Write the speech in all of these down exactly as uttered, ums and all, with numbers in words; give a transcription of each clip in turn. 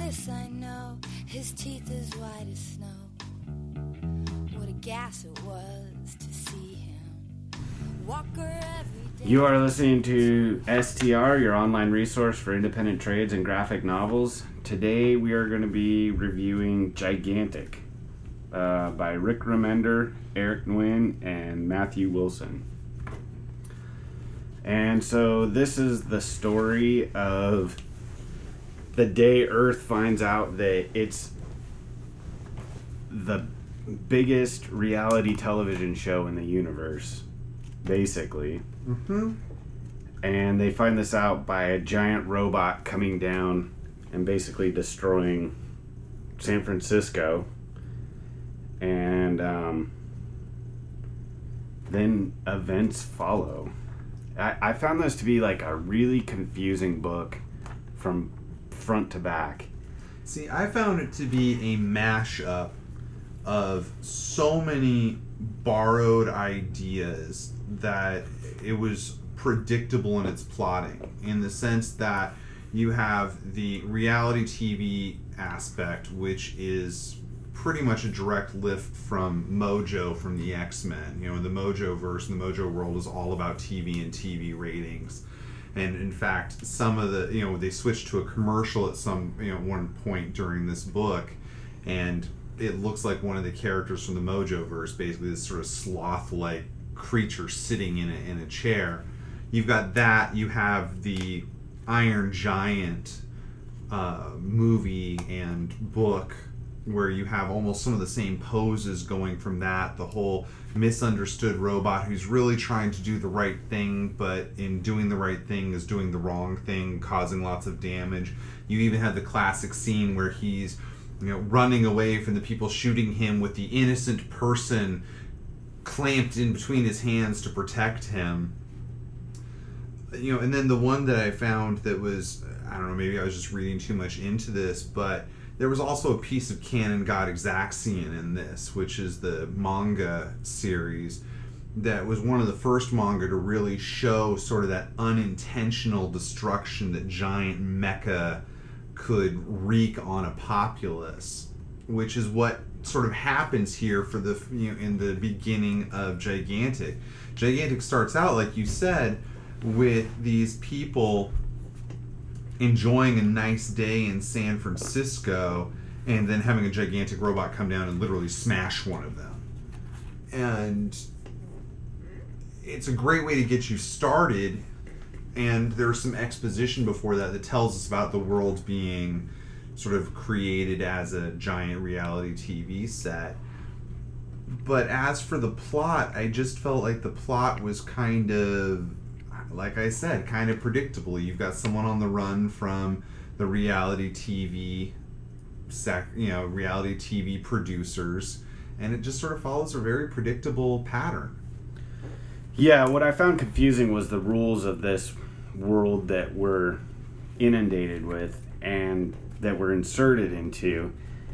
course I know his teeth as white as snow. What a gas it was to see him. Walker every day. You are listening to S T R, your online resource for independent trades and graphic novels. Today we are going to be reviewing Gigantic uh, by Rick Remender, Eric Nguyen, and Matthew Wilson. And so this is the story of the day Earth finds out that it's the biggest reality television show in the universe, basically. Mm-hmm. And they find this out by a giant robot coming down and basically destroying San Francisco. And um, then events follow. I, I found this to be like a really confusing book from front to back. See, I found it to be a mashup of so many borrowed ideas that it was predictable in its plotting, in the sense that you have the reality T V aspect, which is pretty much a direct lift from Mojo from the X-Men. You know, the Mojo verse and the Mojo world is all about T V and T V ratings. And in fact, some of the, you know, they switched to a commercial at some, you know, one point during this book, and it looks like one of the characters from the Mojo verse, basically this sort of sloth-like creature sitting in a, in a chair. You've got that. You have the Iron Giant uh, movie and book, where you have almost some of the same poses going from that. The whole misunderstood robot who's really trying to do the right thing, but in doing the right thing is doing the wrong thing, causing lots of damage. You even have the classic scene where he's, you know, running away from the people shooting him with the innocent person clamped in between his hands to protect him. You know, and then the one that I found that was, I don't know, maybe I was just reading too much into this, but there was also a piece of canon God Exaxian in this, which is the manga series that was one of the first manga to really show sort of that unintentional destruction that giant mecha could wreak on a populace, which is what sort of happens here for the, you know, in the beginning of Gigantic. Gigantic starts out, like you said, with these people enjoying a nice day in San Francisco, and then having a gigantic robot come down and literally smash one of them. And it's a great way to get you started, and there's some exposition before that that tells us about the world being sort of created as a giant reality T V set. But as for the plot, I just felt like the plot was kind of, like I said, kind of predictable. You've got someone on the run from the reality T V, sec, you know, reality T V producers, and it just sort of follows a very predictable pattern. Yeah, what I found confusing was the rules of this world that we're inundated with and that we're inserted into.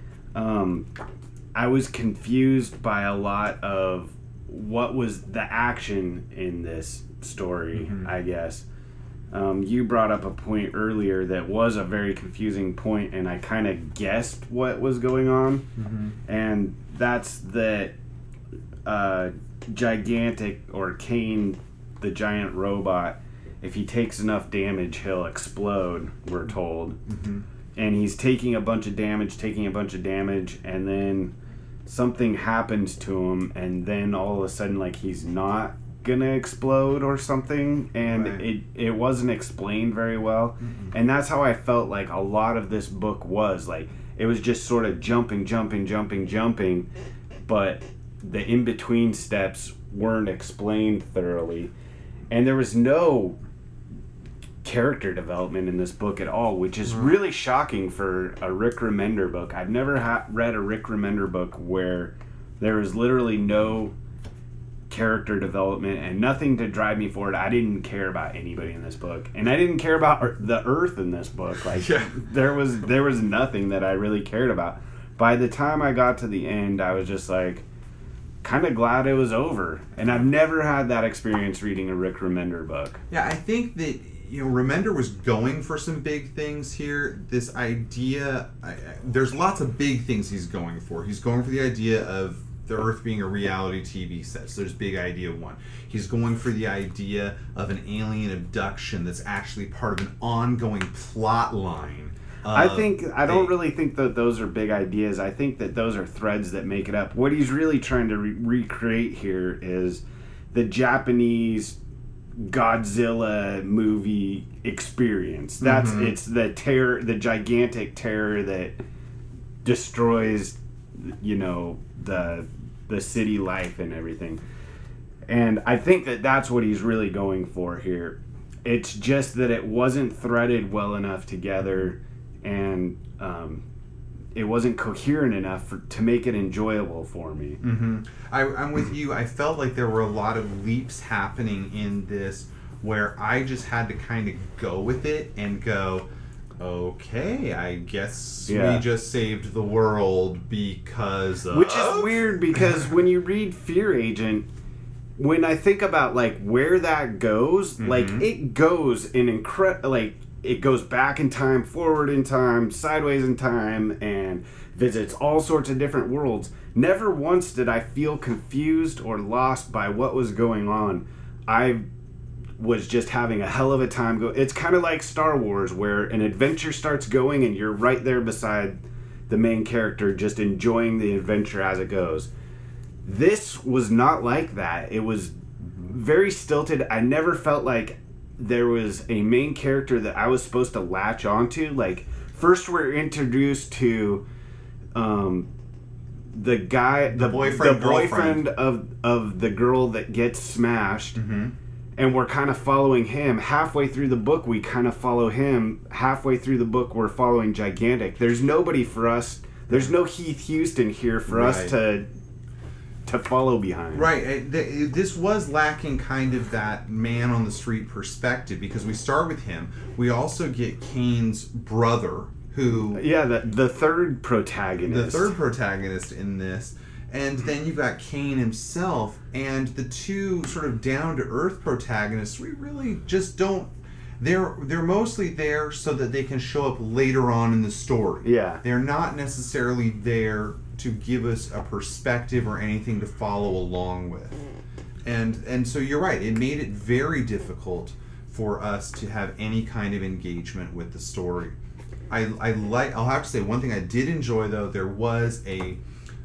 Um, I was confused by a lot of what was the action in this story, mm-hmm. I guess. Um, you brought up a point earlier that was a very confusing point, and I kind of guessed what was going on. Mm-hmm. And that's that uh, Gigantic, or Kane, the giant robot, if he takes enough damage, he'll explode, we're told. Mm-hmm. And he's taking a bunch of damage, taking a bunch of damage, and then something happens to him, and then all of a sudden, like, he's not gonna explode or something, and right. it it wasn't explained very well. Mm-hmm. And that's how I felt like a lot of this book was. Like, it was just sort of jumping, jumping, jumping, jumping, but the in-between steps weren't explained thoroughly. And there was no character development in this book at all, which is really shocking for a Rick Remender book. I've never ha- read a Rick Remender book where there was literally no character development and nothing to drive me forward. I didn't care about anybody in this book, and I didn't care about the Earth in this book. Like, yeah. there was there was nothing that I really cared about. By the time I got to the end, I was just like, kind of glad it was over. And I've never had that experience reading a Rick Remender book. Yeah, I think that you know, Remender was going for some big things here. This idea, I, I, there's lots of big things he's going for. He's going for the idea of the Earth being a reality T V set. So there's big idea one. He's going for the idea of an alien abduction that's actually part of an ongoing plot line. I think I don't really think that those are big ideas. I think that those are threads that make it up. What he's really trying to re- recreate here is the Japanese Godzilla movie experience. That's mm-hmm. It's the terror, the gigantic terror that destroys, you know, the the city life and everything. And I think that that's what he's really going for here. It's just that it wasn't threaded well enough together. And um, it wasn't coherent enough for, to make it enjoyable for me. Mm-hmm. I, I'm with you. I felt like there were a lot of leaps happening in this where I just had to kind of go with it and go, okay, I guess yeah. we just saved the world because of... Which is weird because when you read Fear Agent, when I think about like where that goes, mm-hmm. like it goes in incredible... like. It goes back in time, forward in time, sideways in time, and visits all sorts of different worlds. Never once did I feel confused or lost by what was going on. I was just having a hell of a time. Go. It's kind of like Star Wars, where an adventure starts going and you're right there beside the main character, just enjoying the adventure as it goes. This was not like that. It was very stilted. I never felt like there was a main character that I was supposed to latch onto. Like, first we're introduced to um, the guy, the, the boyfriend, the boyfriend of of the girl that gets smashed, mm-hmm. and we're kind of following him. Halfway through the book, we kind of follow him. Halfway through the book, we're following Gigantic. There's nobody for us. There's no Heath Houston here for right. us to to follow behind. Right. This was lacking kind of that man on the street perspective because we start with him. We also get Kane's brother, who... Yeah, the, the third protagonist. The third protagonist in this. And then you've got Kane himself, and the two sort of down-to-earth protagonists, we really just don't... They're they're mostly there so that they can show up later on in the story. Yeah. They're not necessarily there to give us a perspective or anything to follow along with. And and so you're right, it made it very difficult for us to have any kind of engagement with the story. I I like I'll have to say one thing I did enjoy though, there was a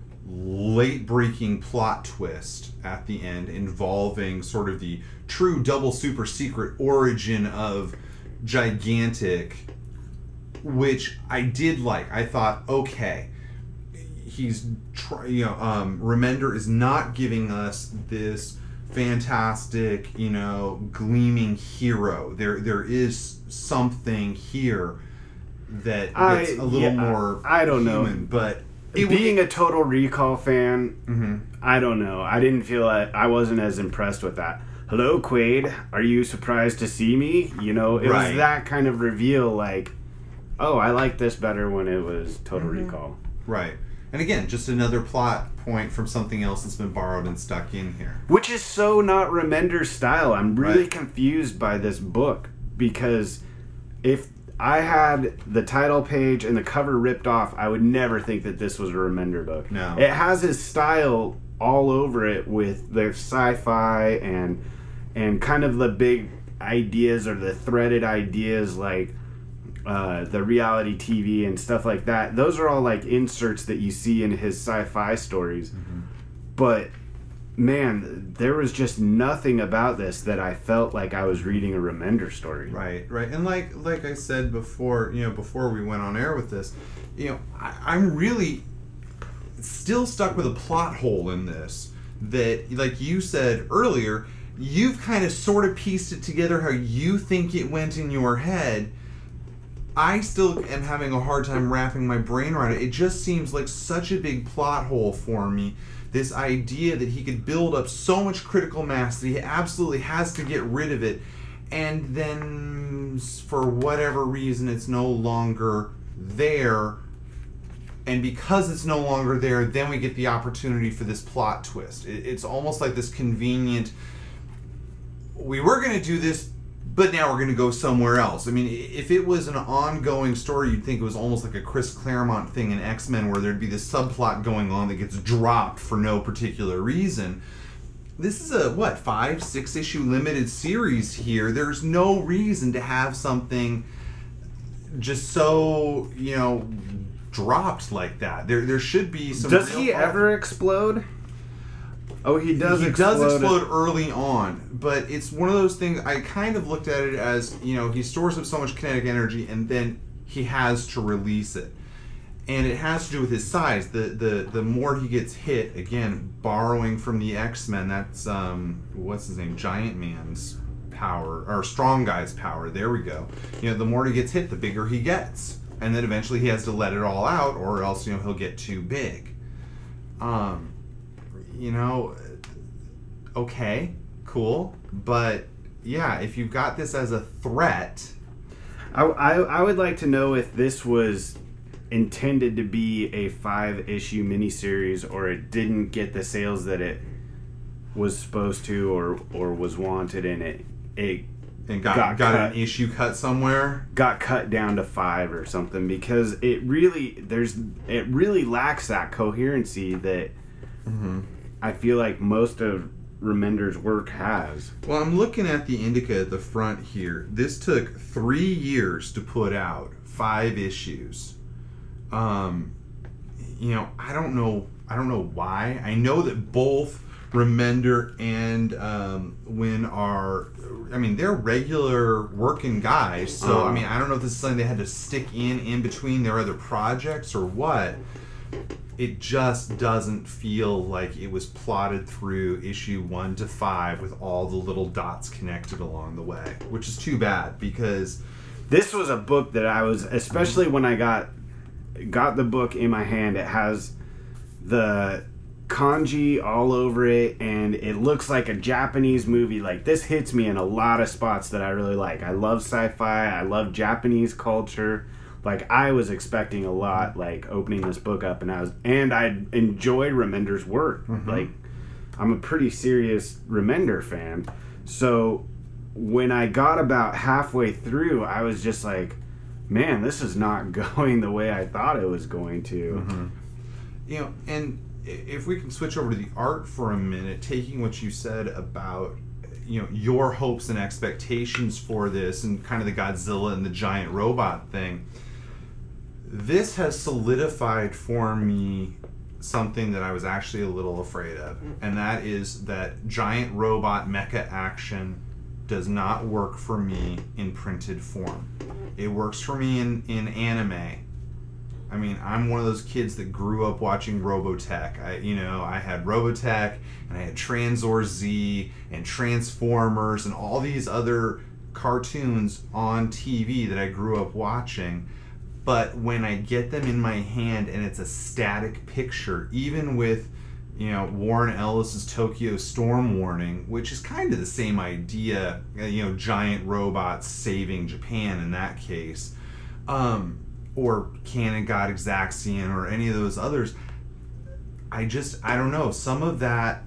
late breaking plot twist at the end involving sort of the true double super secret origin of Gigantic, which I did like. I thought, okay, he's try, you know, um, Remender is not giving us this fantastic, you know, gleaming hero. There, there is something here that that's a little yeah, more. I don't human, know, but it, being a Total Recall fan, mm-hmm. I don't know. I didn't feel like I wasn't as impressed with that. Hello, Quaid. Are you surprised to see me? You know, it right. was that kind of reveal. Like, oh, I like this better when it was Total mm-hmm. Recall. Right. And again, just another plot point from something else that's been borrowed and stuck in here. Which is so not Remender's style. I'm really right. confused by this book because if I had the title page and the cover ripped off, I would never think that this was a Remender book. No. It has his style all over it with the sci-fi and and kind of the big ideas or the threaded ideas like uh, the reality T V and stuff like that. Those are all like inserts that you see in his sci-fi stories. Mm-hmm. But man, there was just nothing about this that I felt like I was reading a Remender story. Right, right. And like like I said before, you know, before we went on air with this, you know, I, I'm really still stuck with a plot hole in this that, like you said earlier, you've kind of sort of pieced it together how you think it went in your head. I still am having a hard time wrapping my brain around it. It just seems like such a big plot hole for me. This idea that he could build up so much critical mass that he absolutely has to get rid of it, and then for whatever reason it's no longer there, and because it's no longer there, then we get the opportunity for this plot twist. It's almost like this convenient, we were going to do this but now we're going to go somewhere else. I mean, if it was an ongoing story, you'd think it was almost like a Chris Claremont thing in X-Men where there'd be this subplot going on that gets dropped for no particular reason. This is a, what, five, six issue limited series here. There's no reason to have something just so, you know, dropped like that. There there should be some... Does he problem. ever explode? Oh, he does he explode. does explode early on, but it's one of those things, I kind of looked at it as, you know, he stores up so much kinetic energy and then he has to release it. And it has to do with his size. The the, the more he gets hit, again, borrowing from the X-Men, that's, um, what's his name, Giant Man's power, or Strong Guy's power, there we go. You know, the more he gets hit, the bigger he gets. And then eventually he has to let it all out, or else, you know, he'll get too big. Um... You know, okay, cool, but yeah, if you've got this as a threat... I, I, I would like to know if this was intended to be a five-issue miniseries or it didn't get the sales that it was supposed to or, or was wanted, and it, it and got, got, got cut, an issue cut somewhere? Got cut down to five or something, because it really, there's, it really lacks that coherency that... Mm-hmm. I feel like most of Remender's work has. Well, I'm looking at the indica at the front here. This took three years to put out, five issues. Um, you know, I don't know. I don't know why. I know that both Remender and um, Wynn are. I mean, they're regular working guys. So um, I mean, I don't know if this is something they had to stick in in between their other projects or what. It just doesn't feel like it was plotted through issue one to five with all the little dots connected along the way, which is too bad because this was a book that I was, especially when I got got the book in my hand, it has the kanji all over it and it looks like a Japanese movie. Like, this hits me in a lot of spots that I really like. I love sci-fi, I love Japanese culture. Like, I was expecting a lot, like, opening this book up, and I was, and I enjoyed Remender's work. Mm-hmm. Like, I'm a pretty serious Remender fan. So, when I got about halfway through, I was just like, man, this is not going the way I thought it was going to. Mm-hmm. You know, and if we can switch over to the art for a minute, taking what you said about, you know, your hopes and expectations for this, and kind of the Godzilla and the giant robot thing, this has solidified for me something that I was actually a little afraid of, and that is that giant robot mecha action does not work for me in printed form. It works for me in, in anime. I mean, I'm one of those kids that grew up watching Robotech. I, you know, I had Robotech, and I had Transor Z, and Transformers, and all these other cartoons on T V that I grew up watching. But when I get them in my hand and it's a static picture, even with, you know, Warren Ellis's Tokyo Storm Warning, which is kind of the same idea, you know, giant robots saving Japan in that case, um, or Canon God Exaxion or any of those others, I just, I don't know, some of that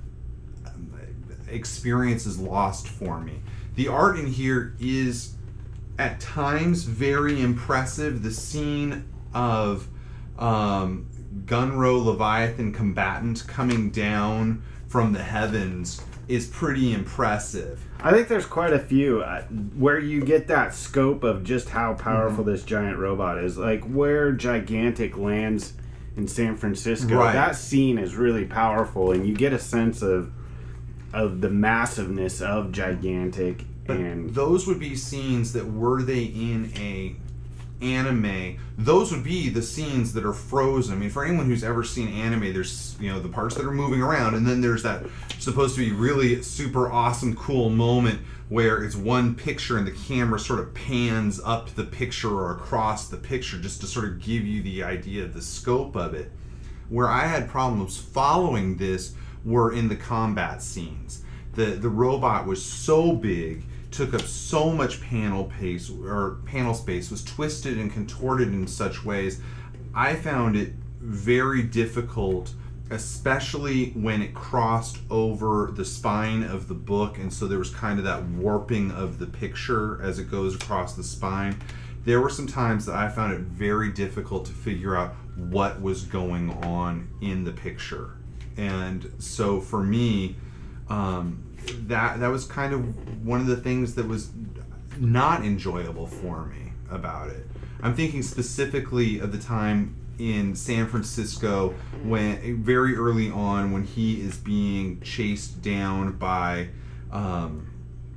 experience is lost for me. The art in here is at times very impressive. The scene of um, Gunro Leviathan combatant coming down from the heavens is pretty impressive. I think there's quite a few uh, where you get that scope of just how powerful mm-hmm. this giant robot is. Like where Gigantic lands in San Francisco, right. That scene is really powerful, and you get a sense of of the massiveness of Gigantic. But and those would be scenes that, were they in a anime, those would be the scenes that are frozen. I mean, for anyone who's ever seen anime, there's, you know, the parts that are moving around, and then there's that supposed to be really super awesome, cool moment where it's one picture and the camera sort of pans up the picture or across the picture just to sort of give you the idea of the scope of it. Where I had problems following this were in the combat scenes. The the robot was so big, took up so much panel pace or panel space, was twisted and contorted in such ways. I found it very difficult especially when it crossed over the spine of the book, and so there was kind of that warping of the picture as it goes across the spine. There were some times that I found it very difficult to figure out what was going on in the picture. And so for me, um, that that was kind of one of the things that was not enjoyable for me about it. I'm thinking specifically of the time in San Francisco when very early on when he is being chased down by um,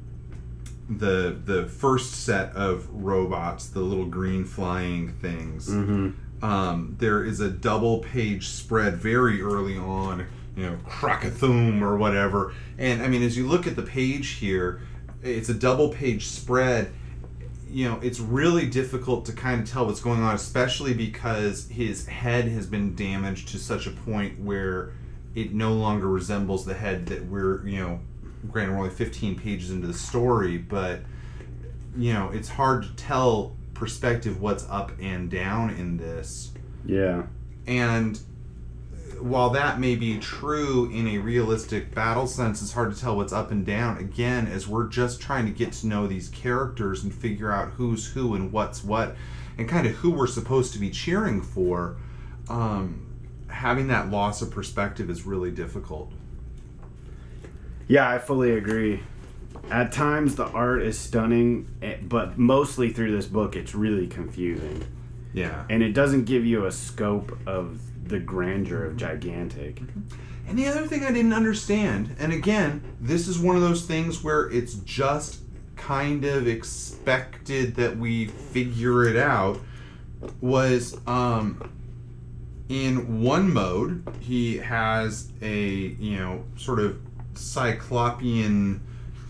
the the first set of robots, the little green flying things. Mm-hmm. Um, there is a double page spread very early on, you know, Krakathum or whatever. And I mean, as you look at the page here, it's a double page spread. You know, it's really difficult to kind of tell what's going on, especially because his head has been damaged to such a point where it no longer resembles the head that we're, you know, granted we're only fifteen pages into the story, but, you know, it's hard to tell perspective what's up and down in this. Yeah. And while that may be true in a realistic battle sense, it's hard to tell what's up and down. Again, as we're just trying to get to know these characters and figure out who's who and what's what, and kind of who we're supposed to be cheering for, um, having that loss of perspective is really difficult. Yeah, I fully agree. At times, the art is stunning, but mostly through this book, it's really confusing. Yeah. And it doesn't give you a scope of the grandeur of Gigantic. And the other thing I didn't understand, and again, this is one of those things where it's just kind of expected that we figure it out, was um, in one mode, he has a, you know, sort of cyclopean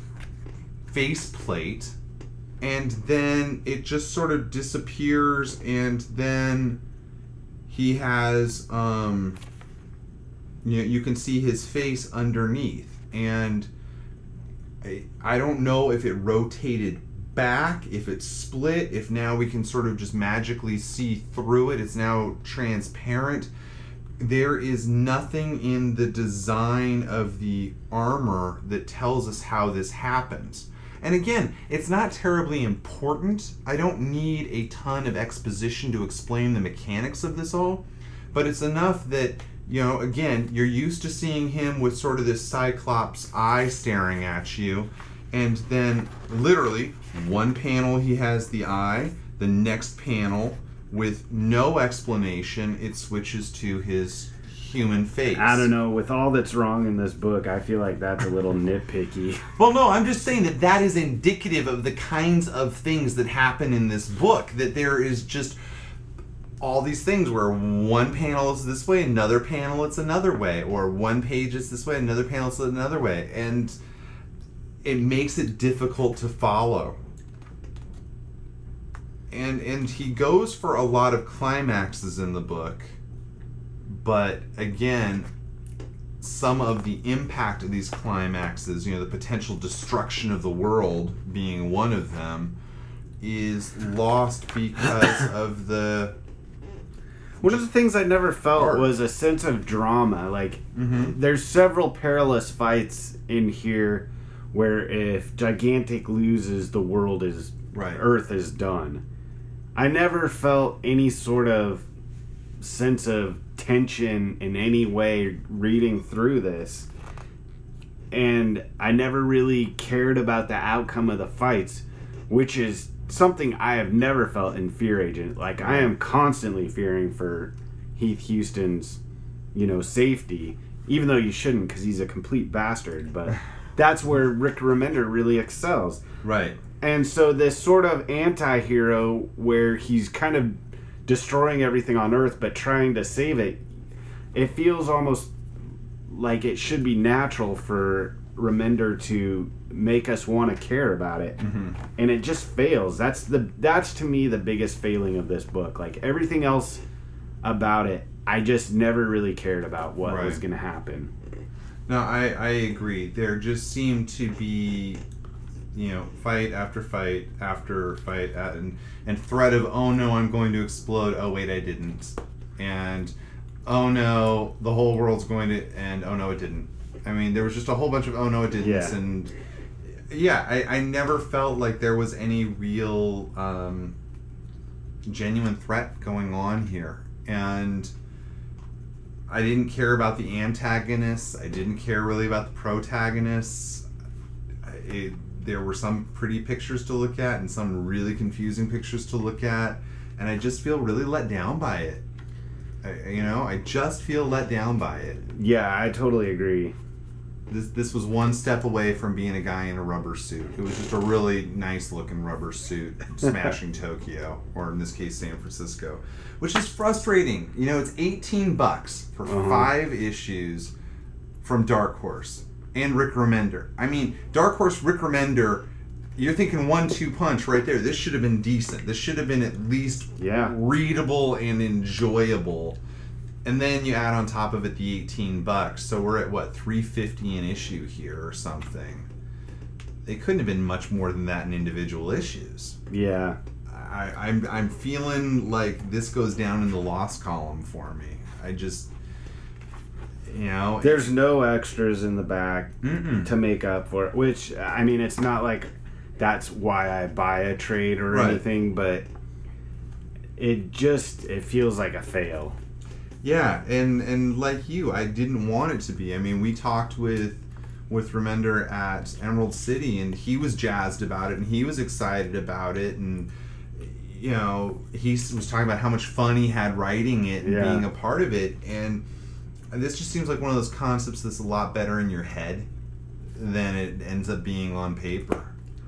faceplate, and then it just sort of disappears, and then he has, um, you know, you can see his face underneath, and I, I don't know if it rotated back, if it split, if now we can sort of just magically see through it. It's now transparent. There is nothing in the design of the armor that tells us how this happens. And again, it's not terribly important. I don't need a ton of exposition to explain the mechanics of this all, but it's enough that, you know, again, you're used to seeing him with sort of this Cyclops eye staring at you, and then literally one panel he has the eye, the next panel with no explanation it switches to his human face. I don't know, with all that's wrong in this book, I feel like that's a little nitpicky. Well, no, I'm just saying that that is indicative of the kinds of things that happen in this book, that there is just all these things where one panel is this way, another panel it's another way, or one page is this way, another panel is another way, and it makes it difficult to follow. And and he goes for a lot of climaxes in the book, but again, some of the impact of these climaxes, you know, the potential destruction of the world being one of them, is lost because of the... One of the things I never felt art. was a sense of drama. Like, Mm-hmm. there's several perilous fights in here where if Gigantic loses, the world is... Right. Earth is done. I never felt any sort of sense of tension in any way reading through this. And I never really cared about the outcome of the fights, which is something I have never felt in Fear Agent. Like, I am constantly fearing for Heath Houston's, you know, safety, even though you shouldn't because he's a complete bastard. But that's where Rick Remender really excels. Right. And so this sort of anti-hero where he's kind of destroying everything on Earth but trying to save it, it feels almost like it should be natural for Remender to make us want to care about it. Mm-hmm. And it just fails. That's the that's to me the biggest failing of this book. Like, everything else about it, I just never really cared about what Right. was going to happen. No, I, I agree. There just seemed to be, you know, fight after fight after fight, and, and threat of, oh no, I'm going to explode, oh wait, I didn't. And oh no, the whole world's going to end. Oh no, it didn't. I mean, there was just a whole bunch of oh no, it didn't. Yeah. And yeah, I, I never felt like there was any real um, genuine threat going on here. And I didn't care about the antagonists. I didn't care really about the protagonists. It, there were some pretty pictures to look at and some really confusing pictures to look at. And I just feel really let down by it. I, you know, I just feel let down by it. Yeah, I totally agree. This this was one step away from being a guy in a rubber suit. It was just a really nice looking rubber suit smashing Tokyo, or in this case San Francisco, which is frustrating. You know, it's eighteen bucks for Uh-huh. five issues from Dark Horse and Rick Remender. I mean, Dark Horse, Rick Remender, you're thinking one two punch right there. This should have been decent. This should have been at least Yeah. readable and enjoyable. And then you add on top of it the eighteen bucks, so we're at what, three fifty an issue here or something. They couldn't have been much more than that in individual issues. Yeah. I, I'm I'm feeling like this goes down in the loss column for me. I just, you know, There's no extras in the back Mm-mm. to make up for it, which, I mean, it's not like that's why I buy a trade or Right. anything, but it just, it feels like a fail. Yeah, and and like you, I didn't want it to be. I mean, we talked with with Remender at Emerald City, and he was jazzed about it, and he was excited about it, and you know, he was talking about how much fun he had writing it and Yeah. being a part of it, and this just seems like one of those concepts that's a lot better in your head than it ends up being on paper.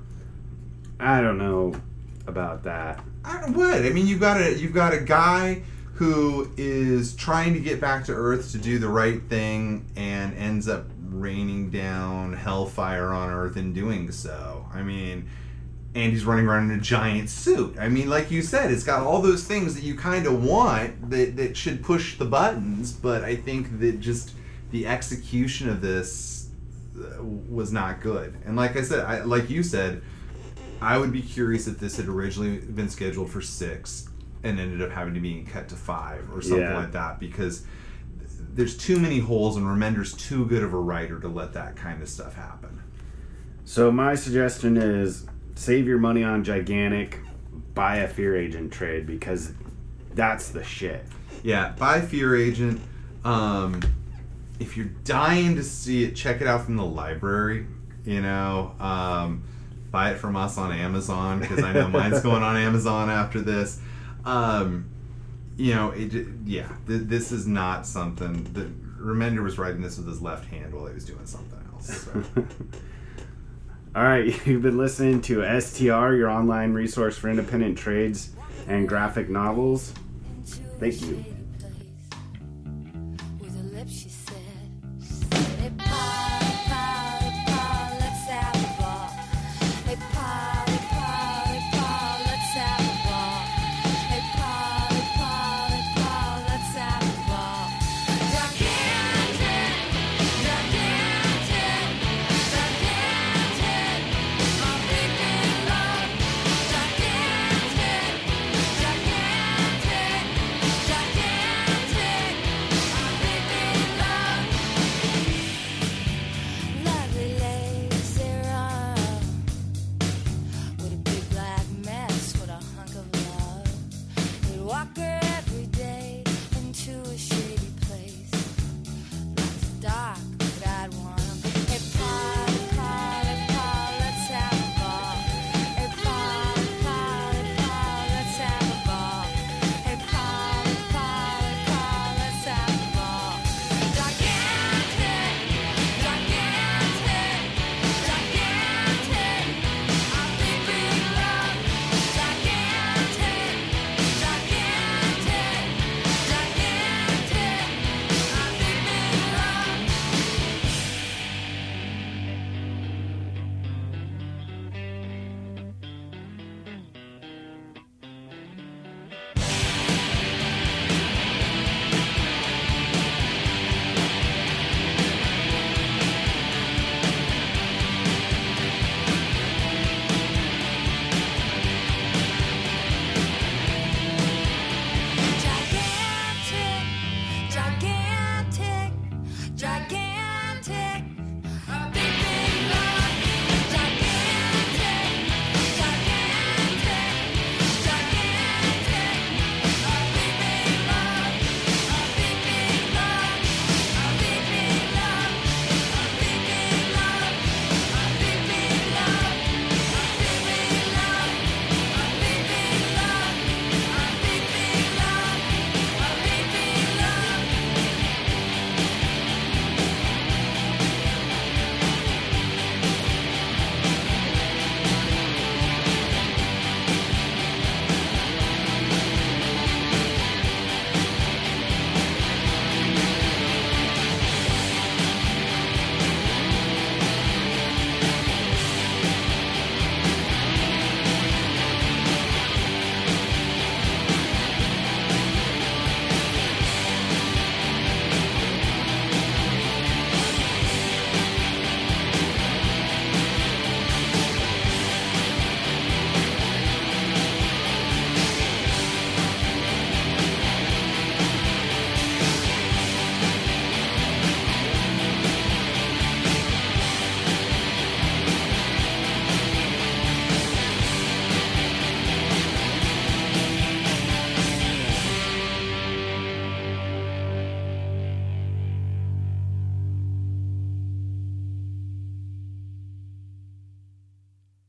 I don't know about that. I don't, what? I mean, you've got a you've got a guy who is trying to get back to Earth to do the right thing and ends up raining down hellfire on Earth in doing so. I mean, and he's running around in a giant suit. I mean, like you said, it's got all those things that you kind of want that, that should push the buttons, but I think that just the execution of this uh, was not good. And like I said, I, like you said, I would be curious if this had originally been scheduled for six and ended up having to be cut to five or something Yeah. like that, because there's too many holes and Remender's too good of a writer to let that kind of stuff happen. So my suggestion is save your money on Gigantic, buy a Fear Agent trade, because that's the shit. Yeah, buy Fear Agent. Um, if you're dying to see it, check it out from the library. You know, um, buy it from us on Amazon, because I know mine's going on Amazon after this. Um, you know, it, yeah, th- this is not something that Remender was writing this with his left hand while he was doing something else. So. All right, you've been listening to S T R, your online resource for independent trades and graphic novels. Thank you.